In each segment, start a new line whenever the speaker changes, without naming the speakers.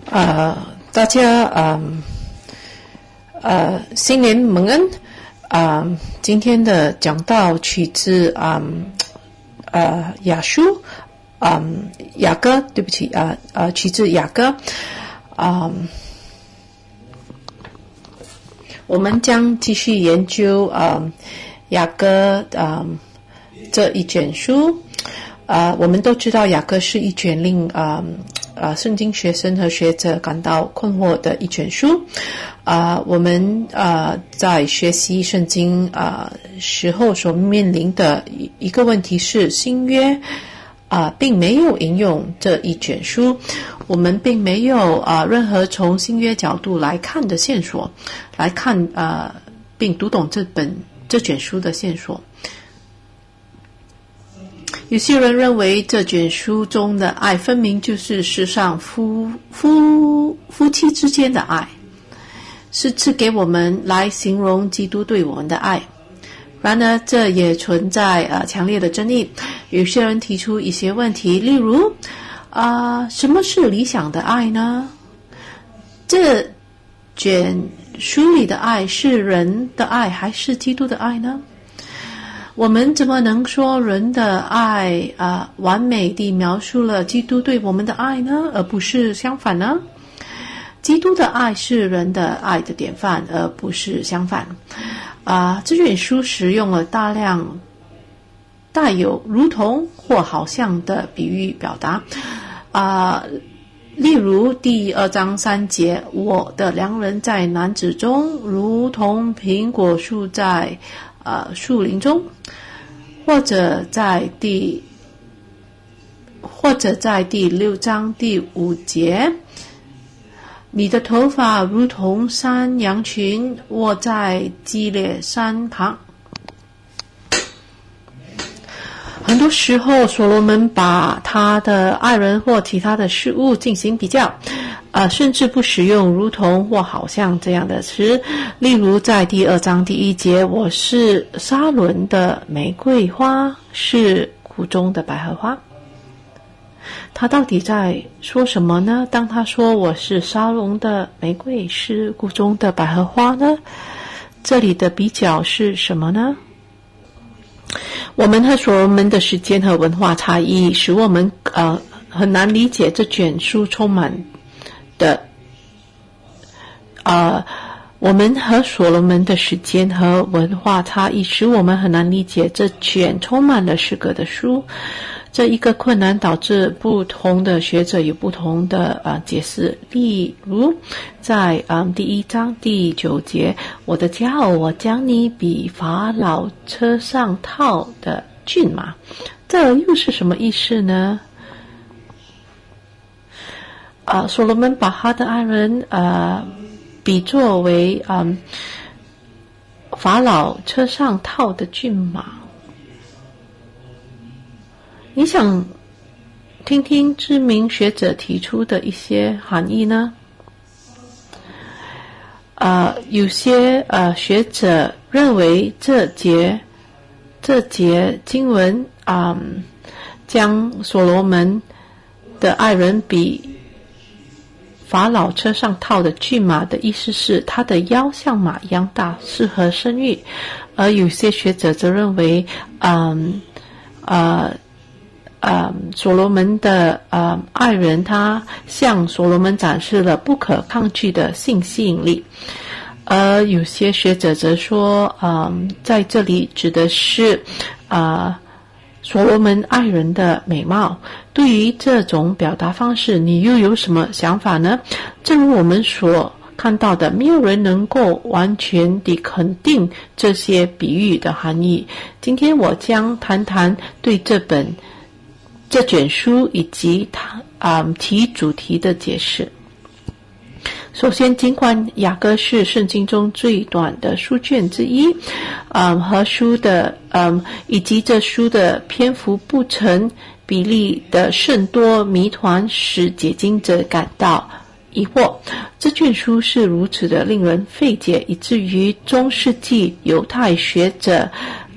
大家新年蒙恩。今天的讲道取自雅书雅歌，对不起取自雅歌。我们将继续研究雅歌这一卷书。我们都知道雅歌是一卷令圣经学生和学者感到困惑的一卷书。我们在学习圣经时候所面临的一个问题是，新约并没有引用这一卷书，我们并没有任何从新约角度来看的线索，来看并读懂这卷书的线索。有些人认为这卷书中的爱分明就是世上夫妻之间的爱，是赐给我们来形容基督对我们的爱。然而这也存在强烈的争议。有些人提出一些问题，例如什么是理想的爱呢？这卷书里的爱是人的爱还是基督的爱呢？我们怎么能说人的爱完美地描述了基督对我们的爱呢，而不是相反呢？基督的爱是人的爱的典范，而不是相反。这卷书使用了大量带有如同或好像的比喻表达。例如第2章3节，我的良人在男子中，如同苹果树在树林中，或者在第6章第5节，你的头发如同山羊群卧在基列山旁。很多时候所罗门把他的爱人或其他的事物进行比较，甚至不使用如同或好像这样的词。例如在第2章第1节，我是沙伦的玫瑰花，是谷中的百合花。他到底在说什么呢？当他说我是沙龙的玫瑰，是谷中的百合花呢？这里的比较是什么呢？我们和所罗门的时间和文化差异使我们很难理解这卷书充满的我们和所罗门的时间和文化差异使我们很难理解这卷充满了诗歌的书。这一个困难导致不同的学者有不同的解释。例如在第1章第9节，我的佳偶，我将你比法老车上套的骏马，这又是什么意思呢？所罗门把他的爱人比作为法老车上套的骏马。你想听听知名学者提出的一些含义呢？有些学者认为这节经文将所罗门的爱人比法老车上套的骏马的意思是他的腰像马一样大，适合生育。而有些学者则认为所罗门的爱人他向所罗门展示了不可抗拒的性吸引力。而有些学者则说在这里指的是所罗门爱人的美貌。对于这种表达方式，你又有什么想法呢？正如我们所看到的，没有人能够完全地肯定这些比喻的含义。今天我将谈谈对这卷书以及其主题的解释。首先，尽管雅歌是圣经中最短的书卷之一，和书的以及这书的篇幅不成比例的甚多谜团使解经者感到疑惑。这卷书是如此的令人费解，以至于中世纪犹太学者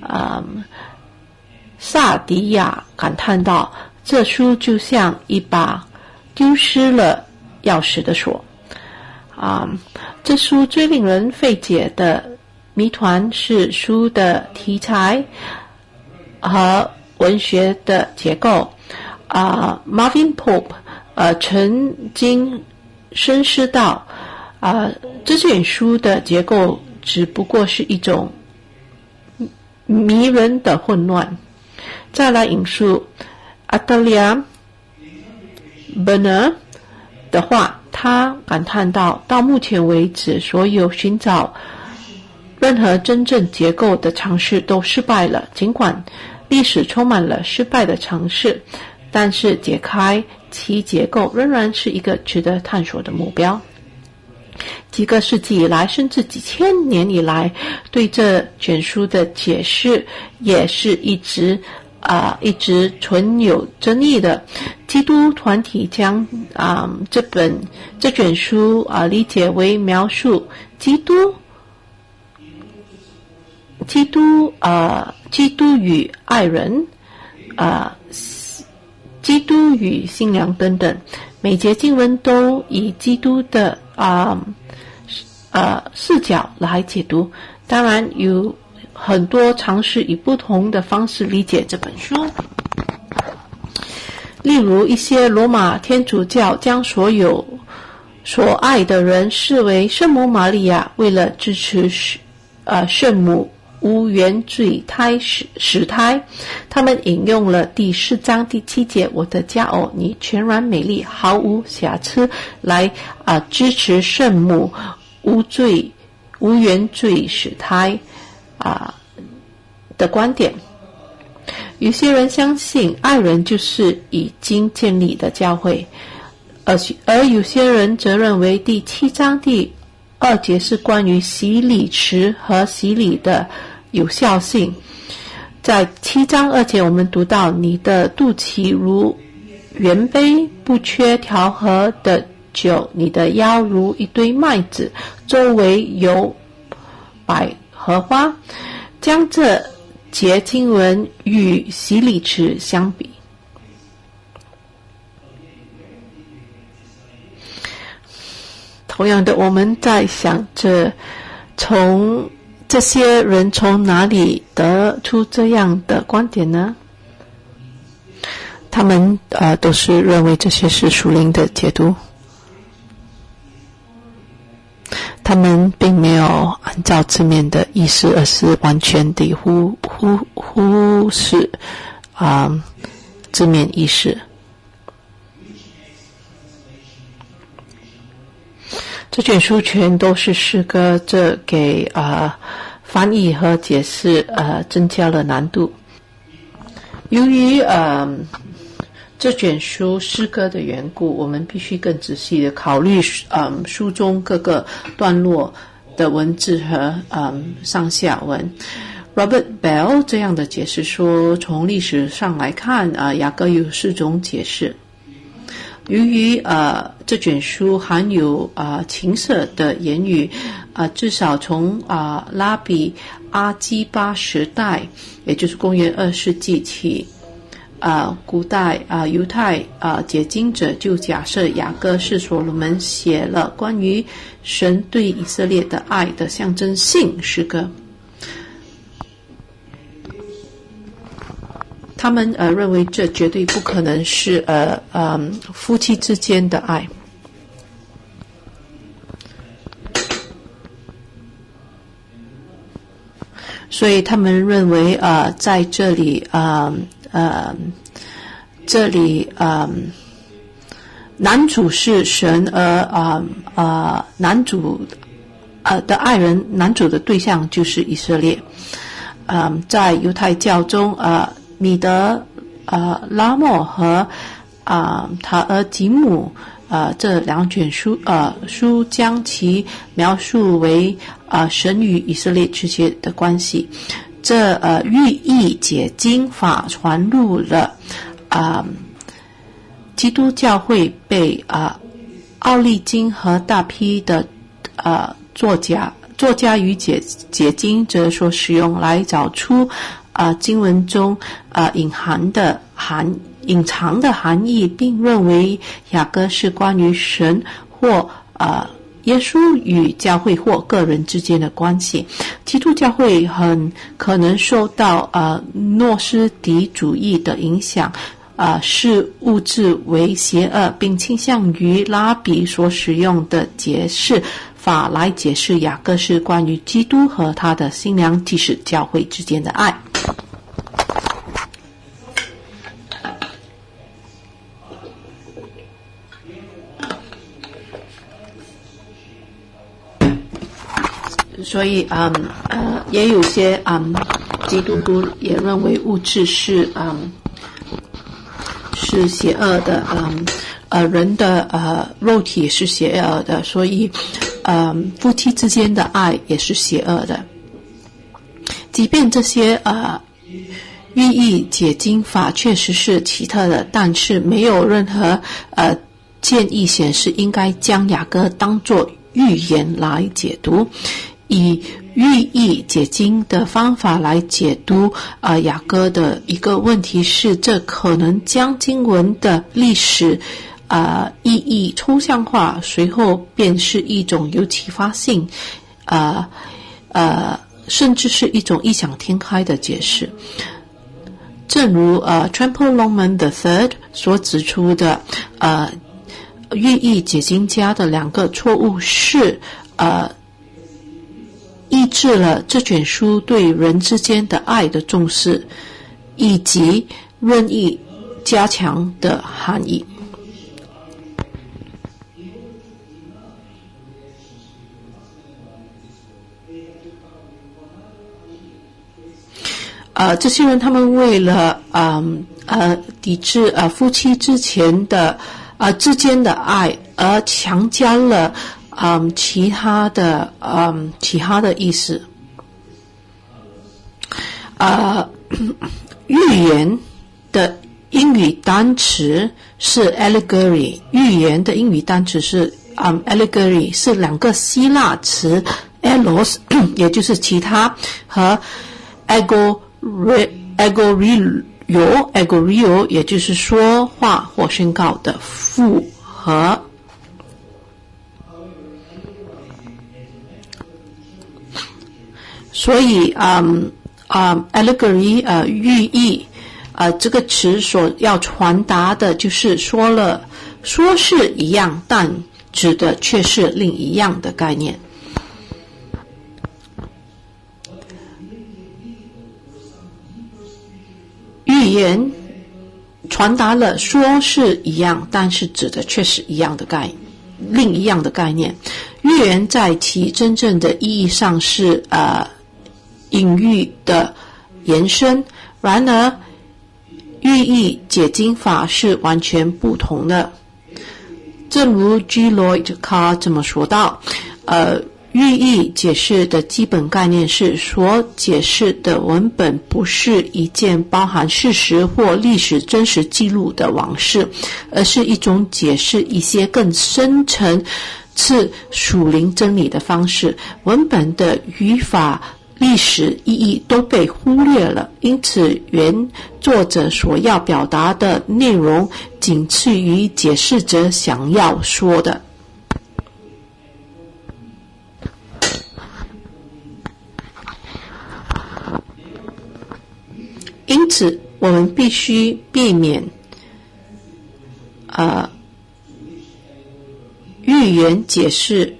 萨迪亚感叹道，这书就像一把丢失了钥匙的锁。这书最令人费解的谜团是书的题材和文学的结构。Marvin Pope 曾经深思到这卷书的结构只不过是一种迷人的混乱。再来引述 Atalia Berner 的话，他感叹到目前为止，所有寻找任何真正结构的尝试都失败了。尽管历史充满了失败的尝试，但是解开其结构仍然是一个值得探索的目标。几个世纪以来，甚至几千年以来，对这卷书的解释也是一直存有争议的。基督团体将这卷书理解为描述基督与爱人基督与新娘等等，每节经文都以基督的视角来解读。当然有很多尝试以不同的方式理解这本书，例如一些罗马天主教将所爱的人视为圣母玛利亚，为了支持圣母无原罪始胎，他们引用了第4章第7节，我的佳偶，你全然美丽，毫无瑕疵，来支持圣母无原罪始胎的观点。有些人相信爱人就是已经建立的教会，而有些人则认为第7章第2节是关于洗礼池和洗礼的有效性。在7章2节我们读到，你的肚脐如圆杯，不缺调和的酒，你的腰如一堆麦子，周围有百合花，将这节经文与洗礼池相比。同样的，我们在想着这些人从哪里得出这样的观点呢？他们都是认为这些是属灵的解读，他们并没有按照字面的意思，而是完全地忽视字面意思。这卷书全都是诗歌，这给翻译和解释增加了难度。由于这卷书诗歌的缘故，我们必须更仔细的考虑书中各个段落的文字和上下文。Robert Bell 这样的解释说，从历史上来看雅歌有4种解释。由于这卷书含有情色的言语，至少从拉比阿基巴时代，也就是公元2世纪起，古代犹太解经者就假设雅歌是所罗门写了关于神对以色列的爱的象征性诗歌。他们认为这绝对不可能是夫妻之间的爱。所以他们认为在这里男主是神，而男主的爱人，男主的对象就是以色列。在犹太教中米德拉默和塔尔吉姆这2卷书将其描述为神与以色列之间的关系。这寓意解经法传入了基督教会，被奥利金和大批的作家与解经者所使用，来找出经文中隐含的隐藏的含义，并认为雅歌是关于神或耶稣与教会或个人之间的关系。基督教会很可能受到诺斯底主义的影响，视物质为邪恶，并倾向于拉比所使用的解释法来解释雅歌是关于基督和他的新娘，即是教会之间的爱。所以也有些基督徒也认为物质是邪恶的，人的肉体是邪恶的，所以夫妻之间的爱也是邪恶的。即便这些寓意解经法确实是奇特的，但是没有任何建议显示应该将雅歌当作预言来解读。以寓意解经的方法来解读雅歌的一个问题是，这可能将经文的历史意义抽象化，随后便是一种有启发性甚至是一种异想天开的解释。正如Trample Longman III 所指出的，寓意解经家的两个错误是抑制了这卷书对人之间的爱的重视，以及任意加强的含义。这些人他们为了抵制夫妻之间的爱，而强加了其他的意思。寓言的英语单词是 allegory， 寓言的英语单词是allegory， 是两个希腊词 allos 也就是其他和 agorio 也就是说话或宣告的复合。所以allegory 寓意这个词所要传达的就是说是一样，但指的却是另一样的概念。寓言传达了说是一样，但是指的却是另一样的概念。寓言在其真正的意义上是隐喻的延伸，然而寓意解经法是完全不同的。正如 G. Lloyd Carr 这么说道，寓意解释的基本概念是所解释的文本不是一件包含事实或历史真实记录的往事，而是一种解释一些更深层次属灵真理的方式。文本的语法、历史意义都被忽略了，因此原作者所要表达的内容仅次于解释者想要说的。因此我们必须避免寓言解释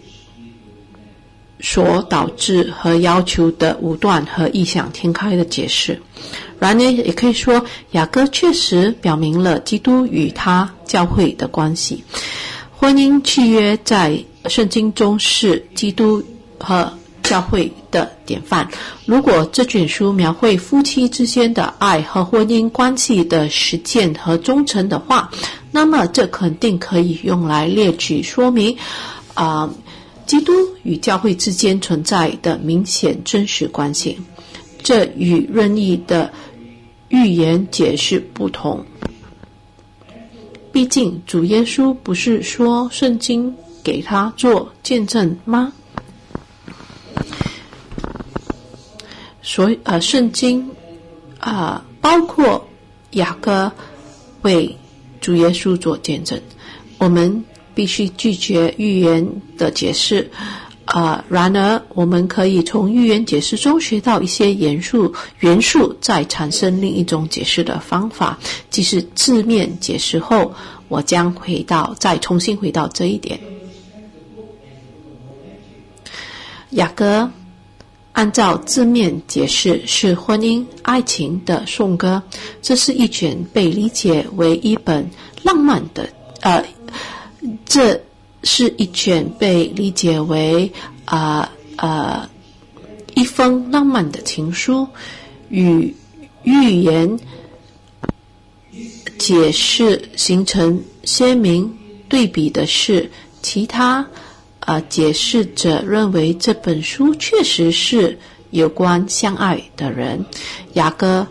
所导致和要求的武断和异想天开的解释。然而也可以说，雅歌确实表明了基督与他教会的关系。婚姻契约在圣经中是基督和教会的典范。如果这卷书描绘夫妻之间的爱和婚姻关系的实践和忠诚的话，那么这肯定可以用来列举说明基督与教会之间存在的明显真实关系。这与任意的寓言解释不同。毕竟主耶稣不是说圣经给他做见证吗？所以圣经包括雅歌为主耶稣做见证。我们必须拒绝预言的解释，然而我们可以从预言解释中学到一些元素，再产生另一种解释的方法。即使字面解释后，我将再重新回到这一点。雅歌按照字面解释是婚姻爱情的颂歌，这是一卷被理解为一本浪漫的这是一卷被理解为一封浪漫的情书。与预言解释形成鲜明对比的是，其他解释者认为这本书确实是有关相爱的人。雅歌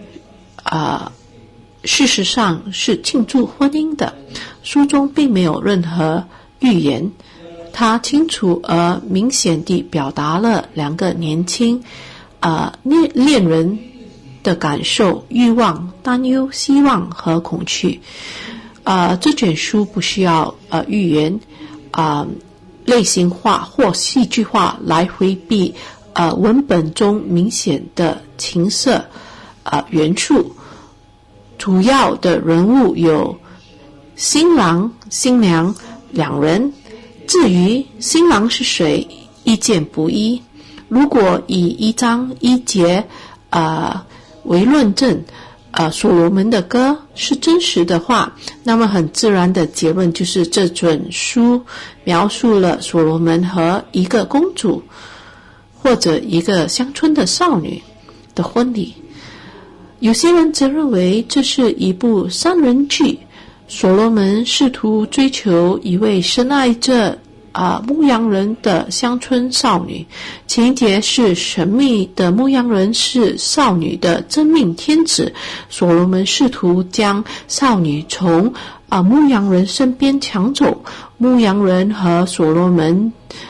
事实上是庆祝婚姻的，书中并没有任何预言，它清楚而明显地表达了两个年轻恋人的感受、欲望、担忧、希望和恐惧。这卷书不需要预言类型化或戏剧化来回避文本中明显的情色元素。主要的人物有新郎新娘两人，至于新郎是谁意见不一。如果以1章1节为论证所罗门的歌是真实的话，那么很自然的结论就是这卷书描述了所罗门和一个公主或者一个乡村的少女的婚礼。有些人则认为这是一部三人剧，所罗门试图追求一位深爱着牧羊人的乡村少女，情节是神秘的牧羊人是少女的真命天子，所罗门试图将少女从牧羊人身边抢走，牧羊人和所罗门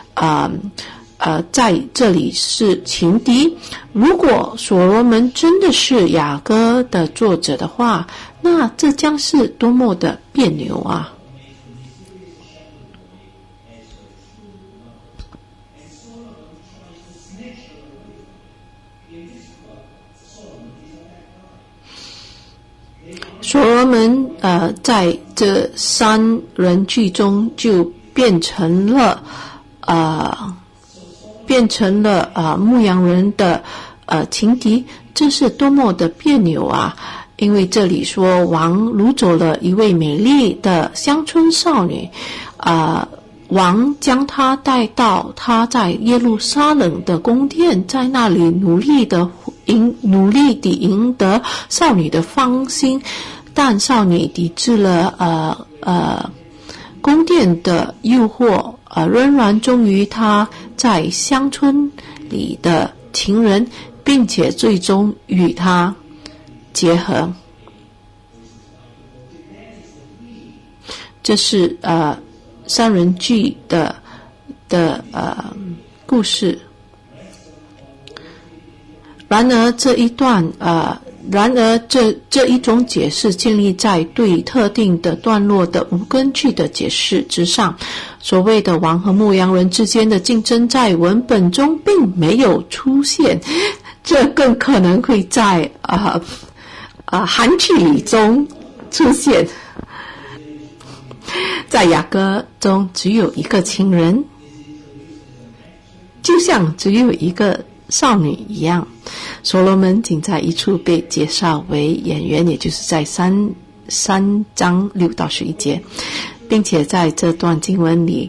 在这里是情敌。如果所罗门真的是雅歌的作者的话，那这将是多么的别扭啊！所罗门在这三人剧中就变成了牧羊人的情敌，这是多么的别扭啊！因为这里说王掳走了一位美丽的乡村少女，王将她带到他在耶路撒冷的宫殿，在那里努力地赢得少女的芳心，但少女抵制了宫殿的诱惑，仍然忠于他在乡村里的情人，并且最终与他结合。这是三人剧的故事。然而这一种解释建立在对特定的段落的无根据的解释之上。所谓的王和牧羊人之间的竞争在文本中并没有出现，这更可能会在韩剧里中出现。在雅歌中只有一个情人，就像只有一个少女一样。所罗门仅在一处被介绍为演员，也就是在3章6到11节，并且在这段经文里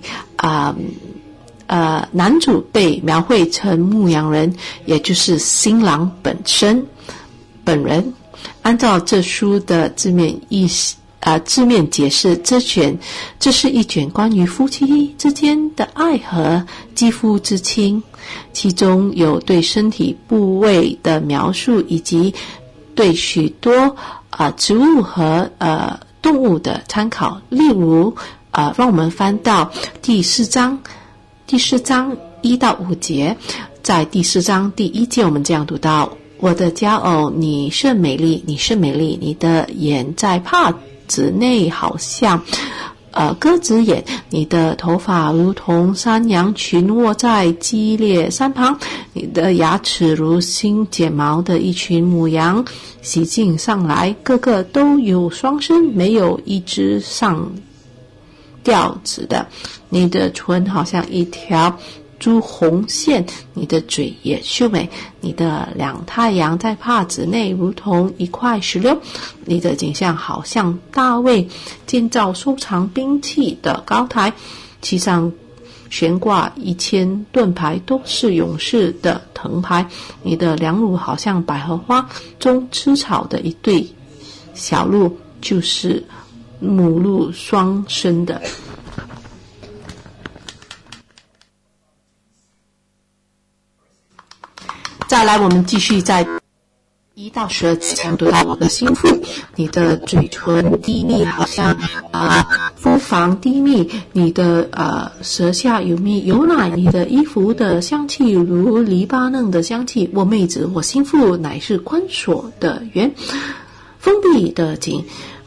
男主被描绘成牧羊人，也就是新郎本人。按照这书的字面解释，这是一卷关于夫妻之间的爱和肌肤之亲，其中有对身体部位的描述，以及对许多植物和动物的参考。例如让我们翻到第4章1到5节。在第4章第1节，我们这样读到：我的佳偶，你甚美丽，你甚美丽，你的眼在帕子内好像鸽子眼，你的头发如同山羊群卧在激烈山旁，你的牙齿如新剪毛的一群母羊洗净上来，个个都有双身，没有一只上吊子的。你的唇好像一条朱红线，你的嘴也秀美，你的两太阳在帕子内如同一块石榴，你的景象好像大卫建造收藏兵器的高台，其上悬挂1000盾牌，都是勇士的藤牌。你的两乳好像百合花中吃草的一对小鹿，就是母鹿双生的。再来，我们继续在1到12节讲读到我的心腹，你的嘴唇低密，好像肤房低密，你的舌下有蜜有奶，你的衣服的香气如黎巴嫩的香气。我妹子，我心腹乃是关锁的园，封闭的井，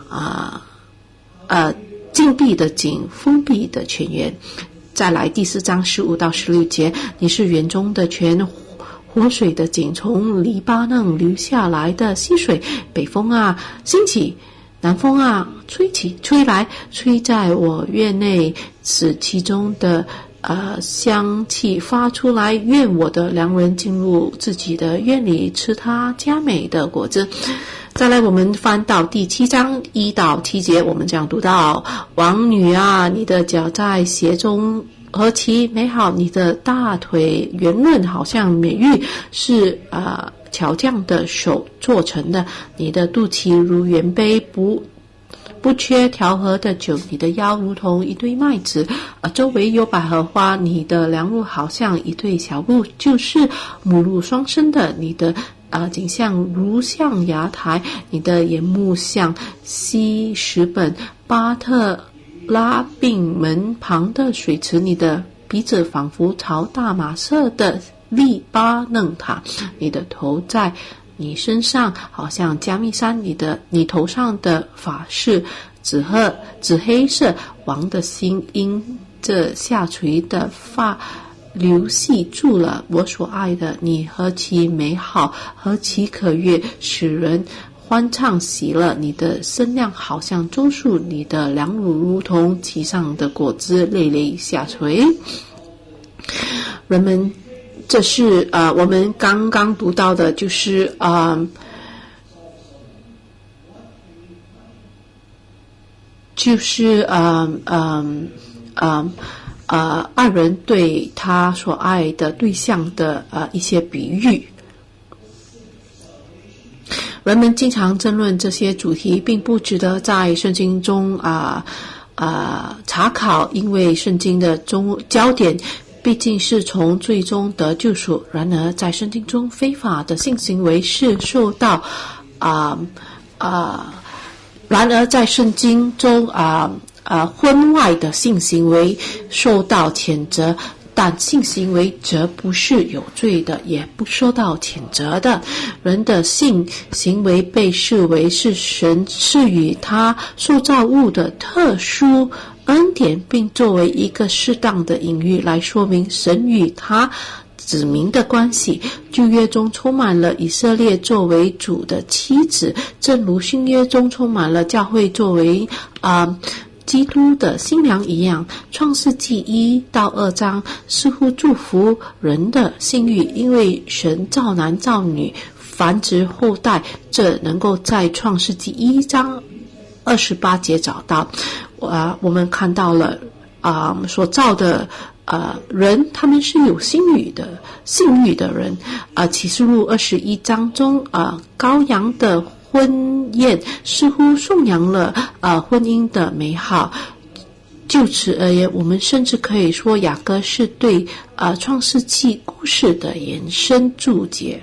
禁闭的井，封闭的泉源。再来第4章15到16节，你是园中的泉，活水的井，从黎巴嫩流下来的溪水，北风啊兴起，南风啊吹来，吹在我院内，使其中的香气发出来。愿我的良人进入自己的院里，吃他佳美的果子。再来，我们翻到第7章1到7节，我们这样读到：王女啊，你的脚在鞋中何其美好，你的大腿圆润，好像美玉，是巧匠的手做成的。你的肚脐如圆杯，不缺调和的酒，你的腰如同一堆麦子，周围有百合花。你的两乳好像一对小鹿，就是母鹿双生的。你的景象如象牙台，你的眼目像希实本巴特拉并门旁的水池，你的鼻子仿佛朝大马色的黎巴嫩塔，你的头在你身上好像加密山，你头上的发是紫黑色，王的心因这下垂的发流系住了。我所爱的，你何其美好，何其可悦，使人欢畅喜乐。你的身量好像棕树，你的两乳如同其上的果子，累累下垂。人们，这是我们刚刚读到的，就是爱人对他所爱的对象的一些比喻。人们经常争论这些主题，并不值得在圣经中查考，因为圣经的焦点毕竟是从罪中得救赎。然而在圣经中，非法的性行为是受到婚外的性行为受到谴责，但性行为则不是有罪的，也不受到谴责的。人的性行为被视为是神赐予他受造物的特殊恩典，并作为一个适当的隐喻来说明神与他子民的关系。旧约中充满了以色列作为主的妻子，正如新约中充满了教会作为基督的新娘一样。创世纪1到2章似乎祝福人的性欲，因为神造男造女繁殖后代，这能够在创世纪1章28节找到。我们看到了所造的人，他们是有性欲的人。启示录21章中羔羊的婚宴似乎颂扬了婚姻的美好。就此而言，我们甚至可以说雅歌是对创世纪故事的延伸注解。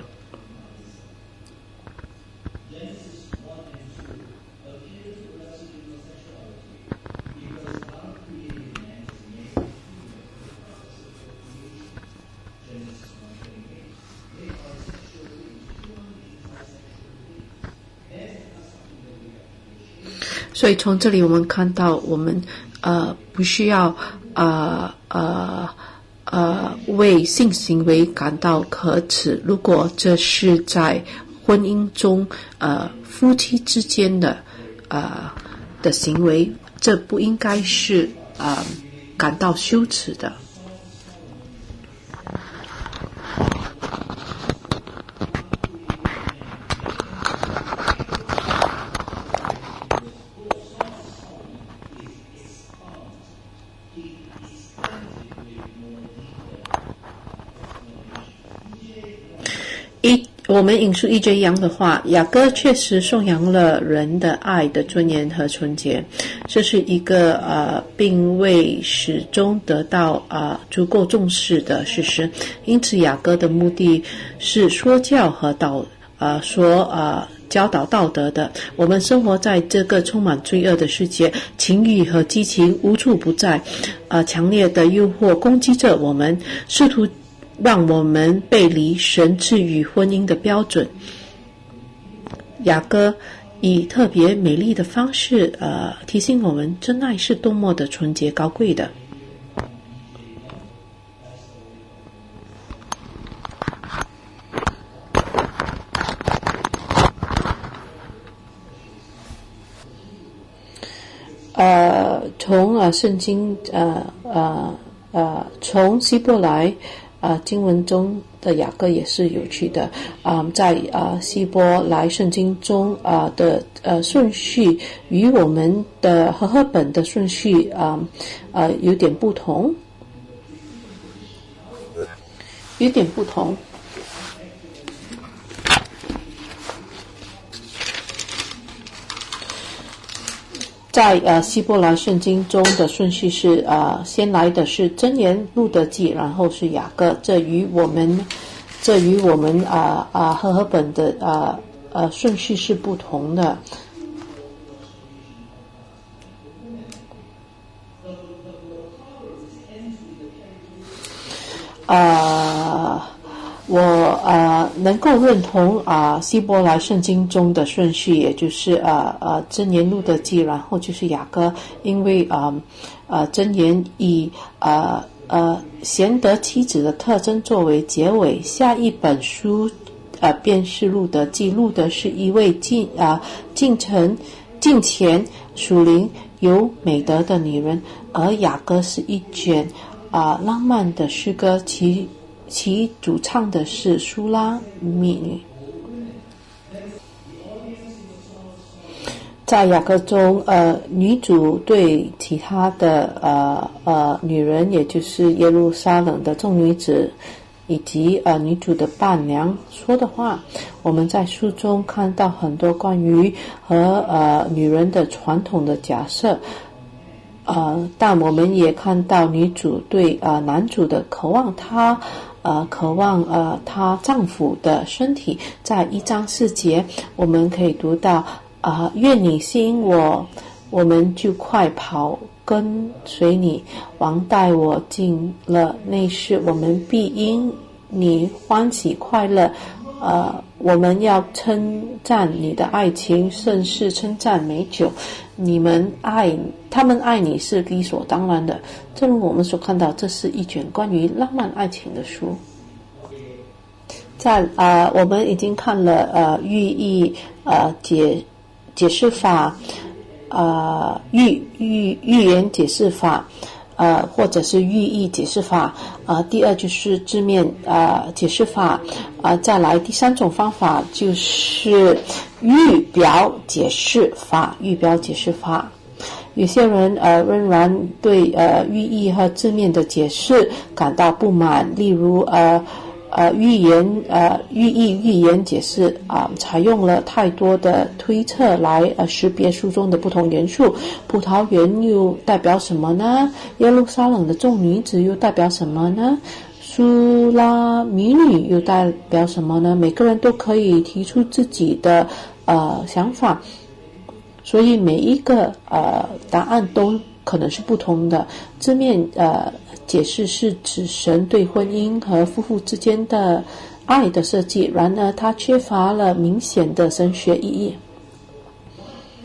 所以从这里我们看到，我们不需要为性行为感到可耻。如果这是在婚姻中夫妻之间的行为，这不应该是感到羞耻的。我们引述E.J. Young的话，雅各确实颂扬了人的爱的尊严和纯洁，这是一个并未始终得到足够重视的事实。因此雅各的目的是说教和教导道德的。我们生活在这个充满罪恶的世界，情欲和激情无处不在，强烈的诱惑攻击着我们，试图让我们背离神赐予婚姻的标准。雅各以特别美丽的方式提醒我们，真爱是多么的纯洁高贵的。从圣经从希伯来经文中的雅各也是有趣的。在希伯来圣经中的顺序与我们的和合本的顺序有点不同。在希伯来圣经中的顺序是先来的是箴言、路得记，然后是雅各。这与我们和合本的顺序是不同的。我能够认同希伯来圣经中的顺序，也就是箴言、路得记，然后就是雅各，因为箴言以贤德妻子的特征作为结尾，下一本书便是路得记。路得是一位敬虔、属灵、有美德的女人，而雅各是一卷浪漫的诗歌，其主唱的是苏拉密女。在雅各中，女主对其他的女人，也就是耶路撒冷的众女子以及女主的伴娘说的话。我们在书中看到很多关于和女人的传统的假设，但我们也看到女主对男主的渴望，渴望她丈夫的身体。在1章4节，我们可以读到愿你吸引我们就快跑跟随你。王带我进了内室，我们必因你欢喜快乐。我们要称赞你的爱情，甚是称赞美酒。他们爱你是理所当然的。正如我们所看到，这是一卷关于浪漫爱情的书。我们已经看了寓意解释法，寓言解释法，或者是寓意解释法。第二就是字面解释法。再来第三种方法就是预表解释法。有些人仍然对寓意和字面的解释感到不满，例如寓言解释采用了太多的推测来识别书中的不同元素。葡萄园又代表什么呢？耶路撒冷的众女子又代表什么呢？苏拉米女又代表什么呢？每个人都可以提出自己的想法，所以每一个答案都可能是不同的。字面解释是指神对婚姻和夫妇之间的爱的设计，然而它缺乏了明显的神学意义。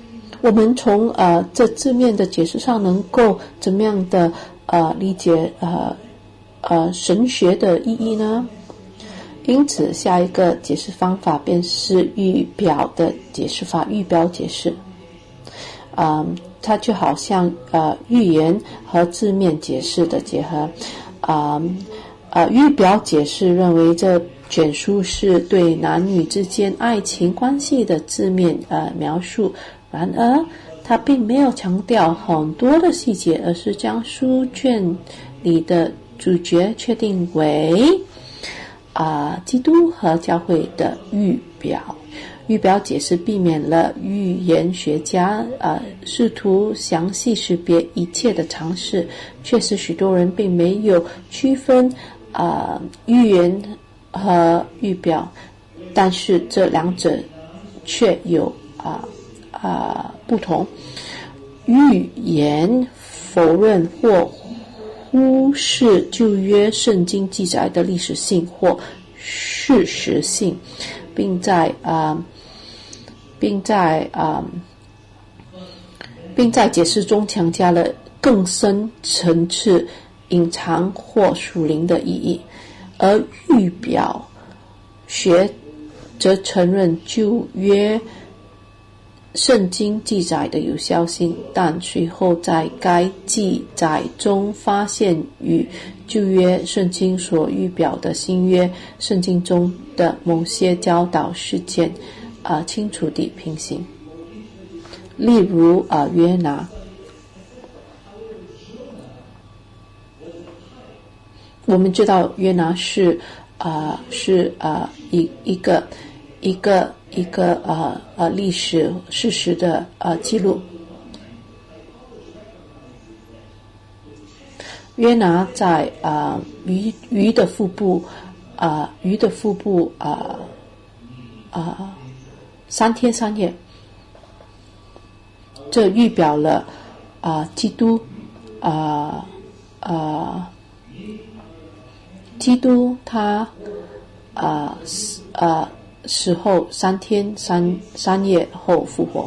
我们从这字面的解释上能够怎么样的理解神学的意义呢？因此下一个解释方法便是预表的解释法，预表解释。它就好像预言和字面解释的结合。预表解释认为这卷书是对男女之间爱情关系的字面描述，然而它并没有强调很多的细节，而是将书卷里的主角确定为基督和教会的预表。预表解释避免了预言学家试图详细识别一切的尝试。确实许多人并没有区分预言和预表，但是这两者却有不同。预言否认或忽视旧约圣经记载的历史性或事实性，并在解释中强加了更深层次、隐藏或属灵的意义。而预表学则承认旧约圣经记载的有效性，但随后在该记载中发现与旧约圣经所预表的新约圣经中的某些教导事件清楚地平行。例如约拿，我们知道约拿是一个历史事实的记录。约拿在鱼的腹部3天3夜，这预表了基督他死后3天3夜后复活。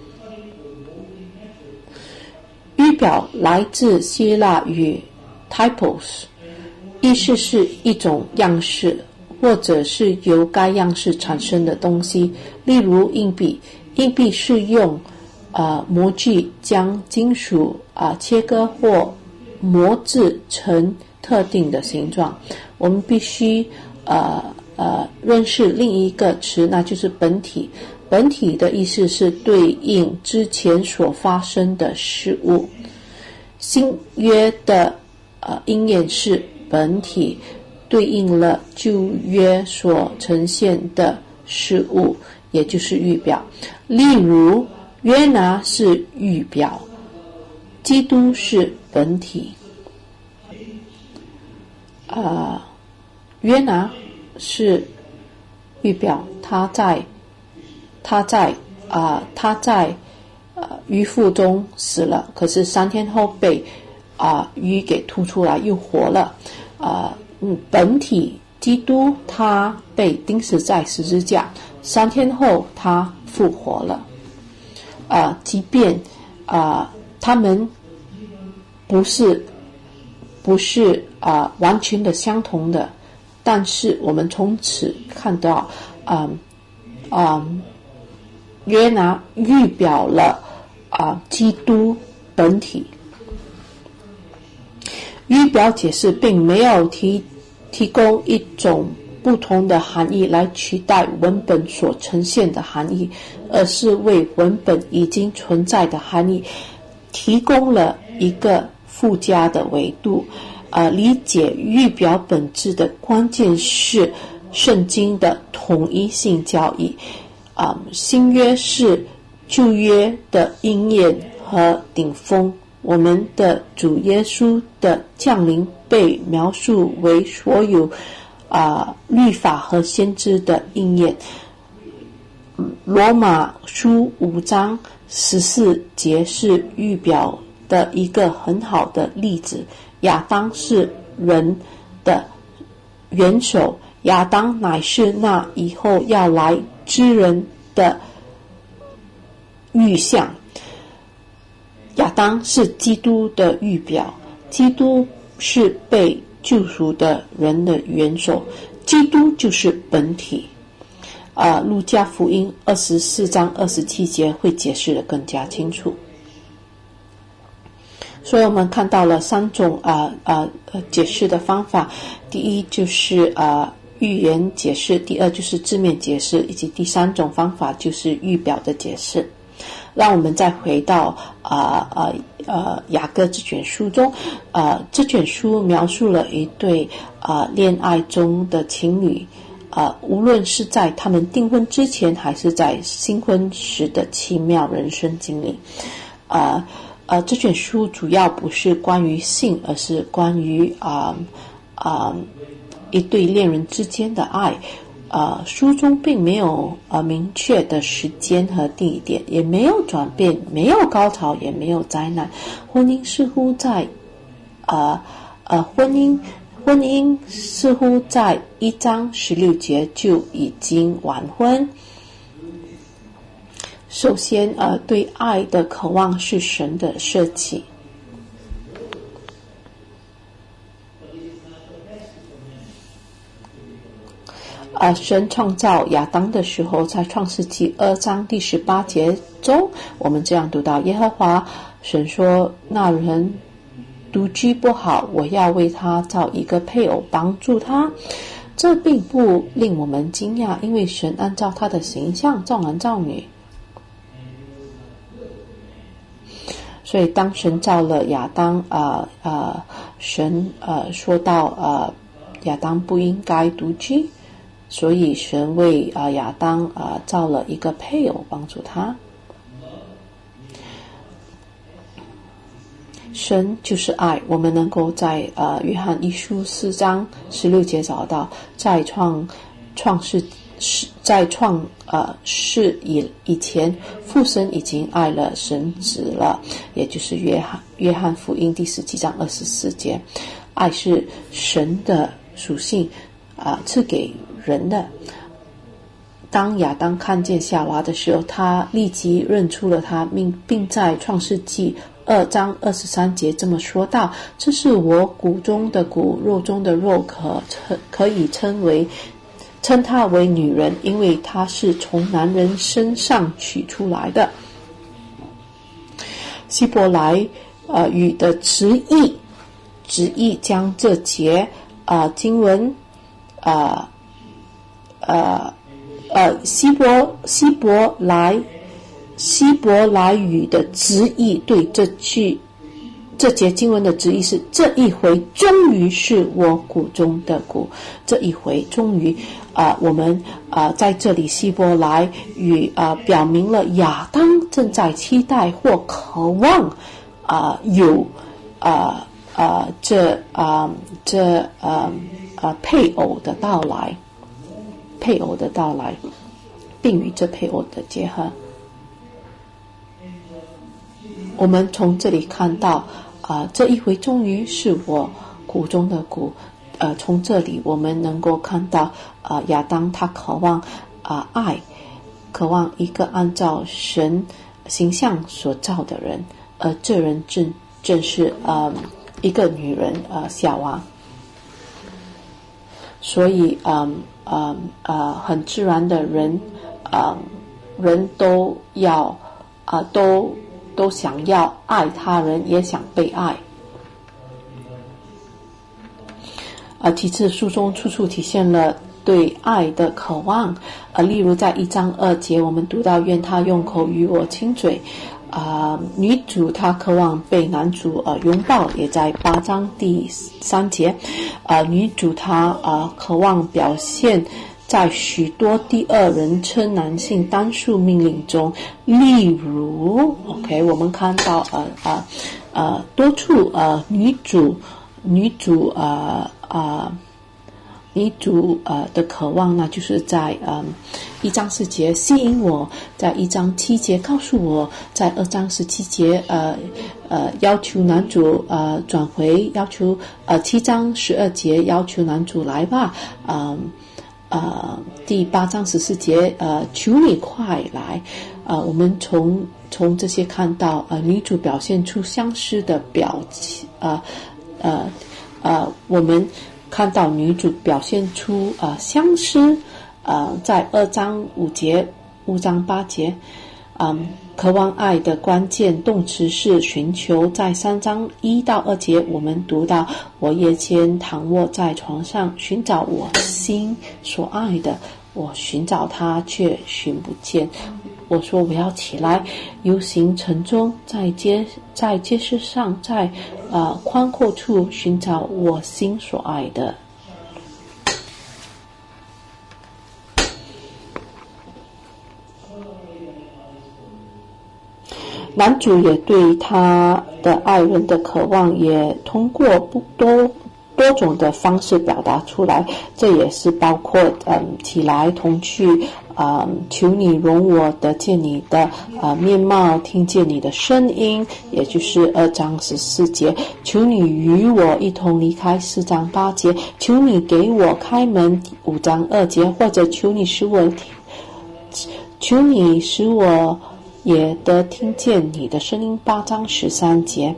预表来自希腊语 typos， 意思是一种样式，或者是由该样式产生的东西。例如硬币，硬币是用模具将金属切割或磨制成特定的形状。我们必须认识另一个词，那就是本体。本体的意思是对应之前所发生的事物。新约的应验是本体对应了旧约所呈现的事物，也就是预表。例如约拿是预表，基督是本体。约拿是预表，他在鱼腹中死了，可是3天后被鱼给吐出来又活了。本体基督他被钉死在十字架，3天后他复活了。即便他们不是完全的相同的，但是我们从此看到约拿预表了基督本体。预表解释并没有提供一种不同的含义来取代文本所呈现的含义，而是为文本已经存在的含义提供了一个附加的维度。理解预表本质的关键是圣经的统一性教义。新约是旧约的应验和顶峰。我们的主耶稣的降临被描述为所有律法和先知的应验。罗马书5章14节是预表的一个很好的例子。亚当是人的元首，亚当乃是那以后要来之人的预像。 亚当是基督的预表，基督是被救赎的人的元首，基督就是本体。路加福音24章27节会解释得更加清楚。所以我们看到了三种解释的方法，第一就是预言解释，第二就是字面解释，以及第三种方法就是预表的解释。让我们再回到雅各这卷书中，这卷书描述了一对恋爱中的情侣，无论是在他们订婚之前还是在新婚时的奇妙人生经历。这卷书主要不是关于性，而是关于一对恋人之间的爱。书中并没有明确的时间和地点，也没有转变，没有高潮，也没有灾难。婚姻似乎在1章16节就已经完婚。首先对爱的渴望是神的设计。神创造亚当的时候，在创世纪2章第18节中，我们这样读到：耶和华神说，那人独居不好，我要为他造一个配偶帮助他。这并不令我们惊讶，因为神按照他的形象造男造女。所以当神造了亚当，神说到亚当不应该独居，所以神为亚当造了一个配偶帮助他。神就是爱，我们能够在约翰一书4章16节找到，在创世以前，父神已经爱了神子了，也就是约翰福音第17章24节。爱是神的属性赐给人的。当亚当看见夏娃的时候，他立即认出了他，并在创世纪2章23节这么说道：这是我骨中的骨，肉中的肉，可以称她为女人，因为她是从男人身上取出来的。希伯来语的直译将这节经文希伯来语的直译对这节经文的直译是：这一回终于是我骨中的骨。这一回终于我们在这里希伯来语表明了亚当正在期待或渴望有配偶的到来，并与这配偶的结合。我们从这里看到这一回终于是我骨中的骨。从这里我们能够看到亚当他渴望爱，渴望一个按照神形象所造的人，而这人正是一个女人夏娃。所以很自然的人都要都想要爱他人，也想被爱。其次，书中处处体现了对爱的渴望。例如在1章2节，我们读到：愿他用口与我亲嘴。女主她渴望被男主拥抱，也在8章第3节。女主她渴望表现在许多第二人称男性单数命令中，例如 OK 我们看到多处女主的渴望呢，就是在1章4节吸引我，在1章7节告诉我，在2章17节要求男主转回，要求7章12节要求男主来吧，第8章14节求你快来。我们从从这些看到女主表现出相似的表情，我们看到女主表现出相似，在2章5节、5章8节，渴望爱的关键动词是寻求。在3章1到2节，我们读到我夜间躺卧在床上，寻找我心所爱的，我寻找他却寻不见。我说我要起来游行城中，在街市上，在宽阔处寻找我心所爱的。男主也对他的爱人的渴望也通过多种的方式表达出来，这也是包括起来同去，求你容我得见你的面貌，听见你的声音，也就是2章14节，求你与我一同离开4章8节，求你给我开门5章2节，或者求你使我也得听见你的声音8章13节。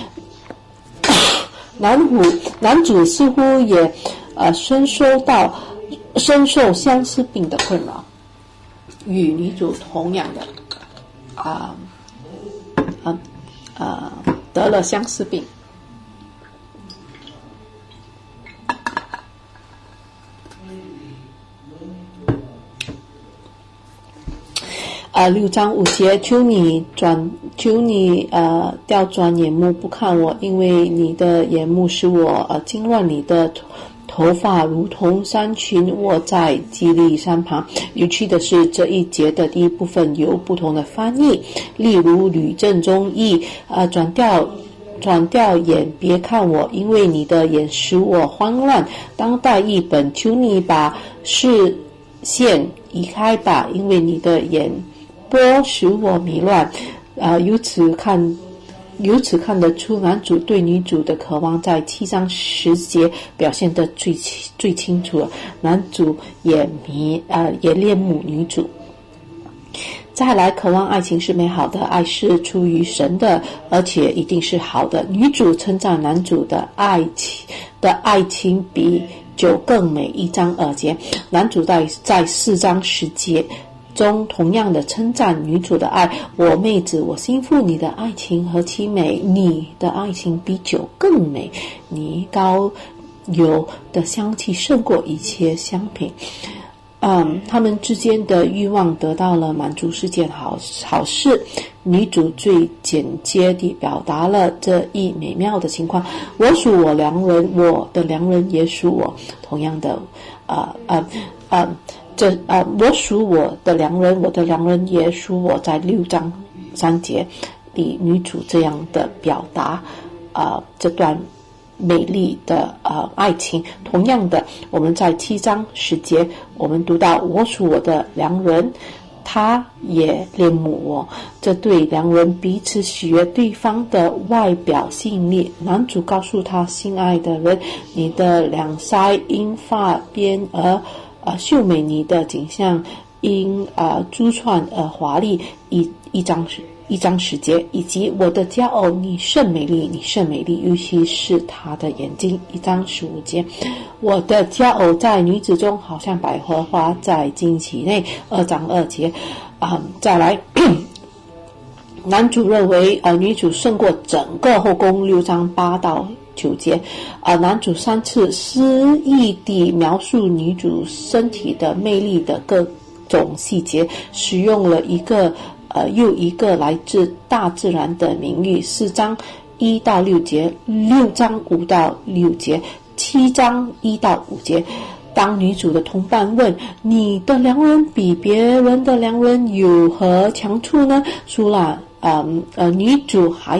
男主似乎也深受相思病的困扰，与女主同样的得了相思病。6章5节，求你调转眼目不看我，因为你的眼目使我惊乱，你的头发如同山群卧在基利山旁。有趣的是，这一节的第一部分有不同的翻译，例如吕正中译转掉眼别看我，因为你的眼使我慌乱。当代译本，求你把视线移开吧，因为你的眼波使我迷乱。由此看得出，男主对女主的渴望在7章10节表现得最清楚了。男主也恋慕女主。再来，渴望爱情是美好的，爱是出于神的，而且一定是好的。女主称赞男主的爱情比酒更美，1章2节。男主在4章10节中同样的称赞女主的爱，我妹子，我心腹，你的爱情何其美，你的爱情比酒更美，你膏油的香气胜过一切香品。他们之间的欲望得到了满足是件好事。女主最简洁地表达了这一美妙的情况，我属我良人，我的良人也属我。同样的我属我的良人，我的良人也属我。在6章3节里，女主这样的表达这段美丽的爱情。同样的，我们在7章10节，我们读到我属我的良人，他也恋慕我。这对良人彼此喜悦对方的外表吸引力。男主告诉他心爱的人，你的两腮因发边而秀美，你的景象因珠串而华丽。1章10节，以及我的佳偶，你甚美丽，你甚美丽，尤其是她的眼睛。1章15节，我的佳偶在女子中好像百合花在荆棘内。2章2节。再来男主认为女主胜过整个后宫。6章8到9节，男主3次诗意地描述女主身体的魅力的各种细节，使用了一个又一个来自大自然的名誉。4章1到6节，6章5到6节，7章1到5节。当女主的同伴问你的良人比别人的良人有何强处呢？苏拉女主还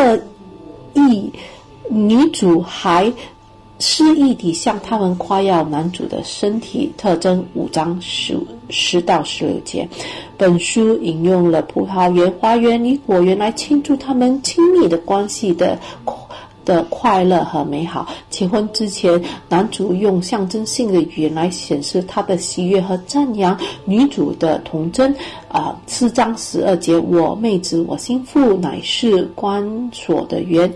诗意地向他们夸耀男主的身体特征。5章10到16节，本书引用了葡萄园、花园与果园来庆祝他们亲密的关系的的快乐和美好。结婚之前，男主用象征性的语言来显示他的喜悦和赞扬女主的童真。4章12节，我妹子，我心腹乃是关锁的园，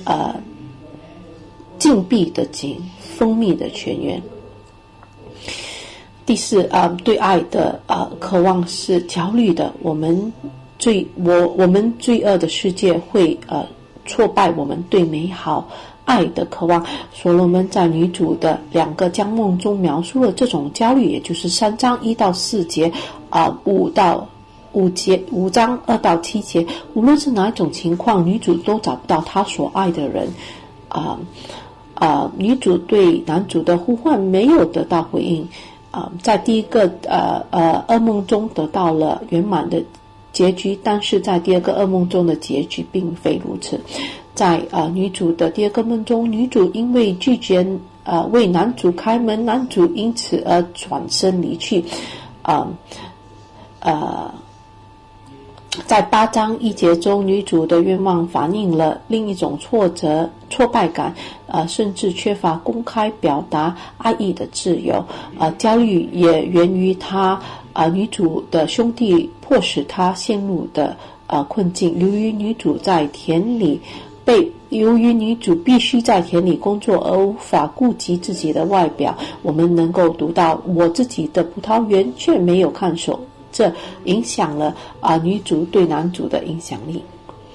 禁闭的井，蜂蜜的泉源。第四，对爱的渴望是焦虑的。我们罪恶的世界会挫败我们对美好爱的渴望。所罗门在女主的2个将梦中描述了这种焦虑，也就是3章1到4节，5章2到7节。无论是哪一种情况，女主都找不到她所爱的人。女主对男主的呼唤没有得到回应。在第一个噩梦中得到了圆满的结局，但是在第二个噩梦中的结局并非如此。在女主的第二个梦中，女主因为拒绝为男主开门，男主因此而转身离去。在8章1节中，女主的愿望反映了另一种挫败感，甚至缺乏公开表达爱意的自由。焦虑也源于女主的兄弟迫使她陷入的困境。由于女主必须在田里工作而无法顾及自己的外表，我们能够读到我自己的葡萄园却没有看守，这影响了女主对男主的影响力。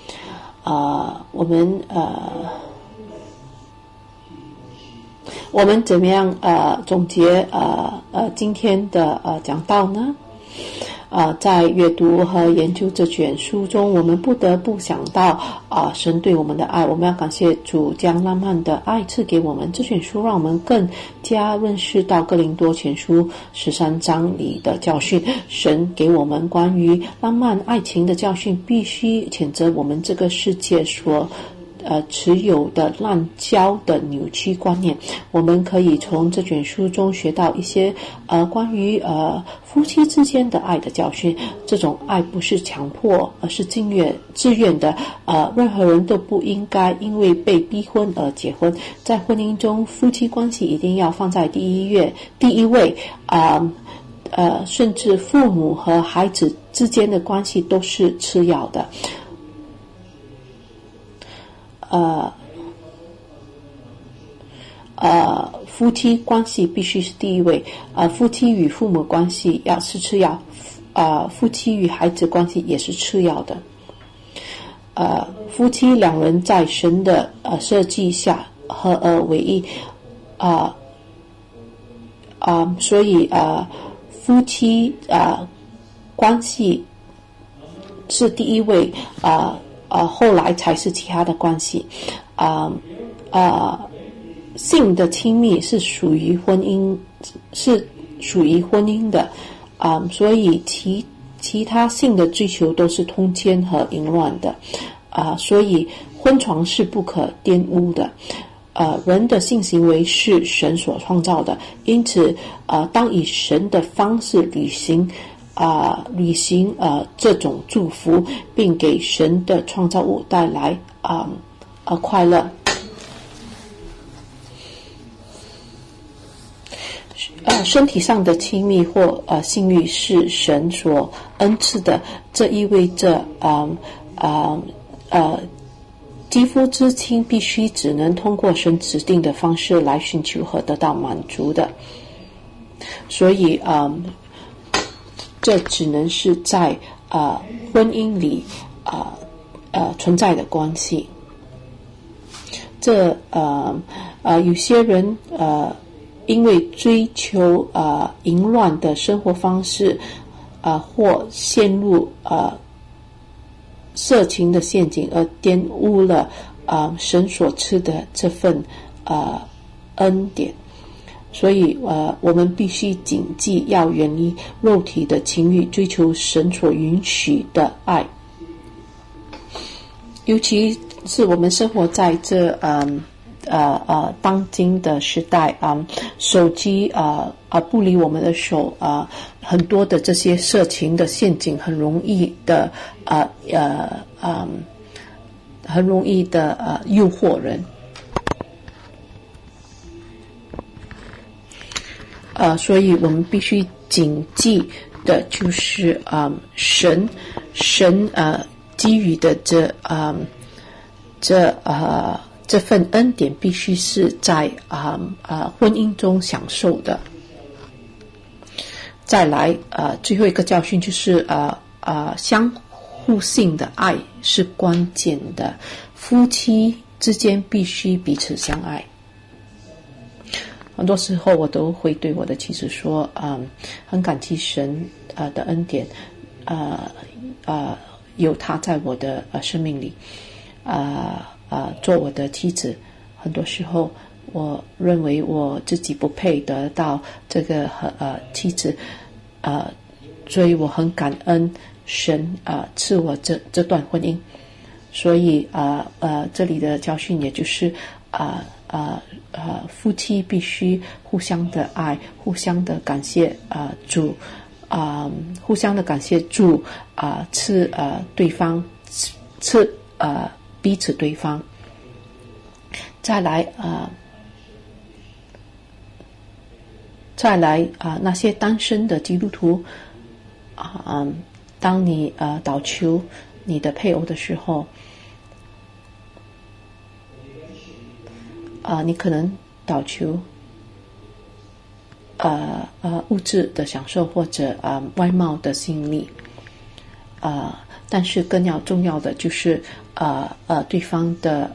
我们怎么样总结今天的讲道呢？在阅读和研究这卷书中，我们不得不想到神对我们的爱。我们要感谢主将浪漫的爱赐给我们。这卷书让我们更加认识到哥林多前书13章里的教训。神给我们关于浪漫爱情的教训，必须谴责我们这个世界所持有的滥交的扭曲观念。我们可以从这卷书中学到一些关于夫妻之间的爱的教训。这种爱不是强迫，而是自愿的。任何人都不应该因为被逼婚而结婚。在婚姻中，夫妻关系一定要放在第一位。甚至父母和孩子之间的关系都是次要的。夫妻关系必须是第一位，夫妻与父母关系要是次要，夫妻与孩子关系也是次要的。夫妻2人在神的设计下合而为一，所以夫妻关系是第一位，后来才是其他的关系。性的亲密是属于婚姻的，所以其他性的追求都是通奸和淫乱的，所以婚床是不可玷污的。人的性行为是神所创造的，因此当以神的方式履行这种祝福，并给神的创造物带来快乐。身体上的亲密或性欲是神所恩赐的，这意味着肌肤之亲必须只能通过神指定的方式来寻求和得到满足的，所以这只能是在婚姻里存在的关系。有些人因为追求淫乱的生活方式或陷入色情的陷阱而玷污了神所赐的这份恩典。所以我们必须谨记要远离肉体的情欲，追求神所允许的爱。尤其是我们生活在这当今的时代，手机不离我们的手，很多的这些色情的陷阱很容易的诱惑人。 所以我们必须谨记的就是神给予的这份恩典必须是在婚姻中享受的。再来最后一个教训就是相互性的爱是关键的，夫妻之间必须彼此相爱。很多时候我都会对我的妻子说很感激神的恩典有他在我的生命里做我的妻子。很多时候我认为我自己不配得到这个妻子所以我很感恩神赐我这段婚姻。所以这里的教训也就是夫妻必须互相的爱，互相的感谢主互相的感谢主赐对方赐彼此对方。再来那些单身的基督徒当你祷求你的配偶的时候你可能祷求物质的享受或者外貌的吸引力但是更要重要的就是对方的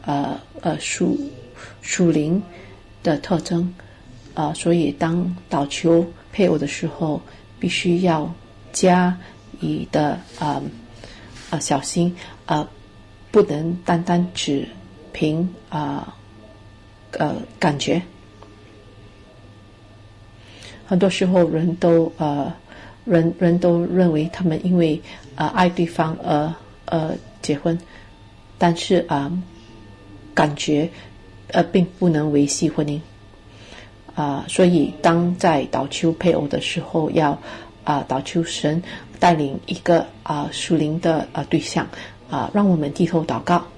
属灵的特征所以当祷求配偶的时候必须要加以的小心不能单单只凭感觉。很多时候人都认为他们因为爱对方而结婚，但是感觉并不能维系婚姻所以当在祷求配偶的时候要祷求神带领一个属灵的对象让我们低头祷告。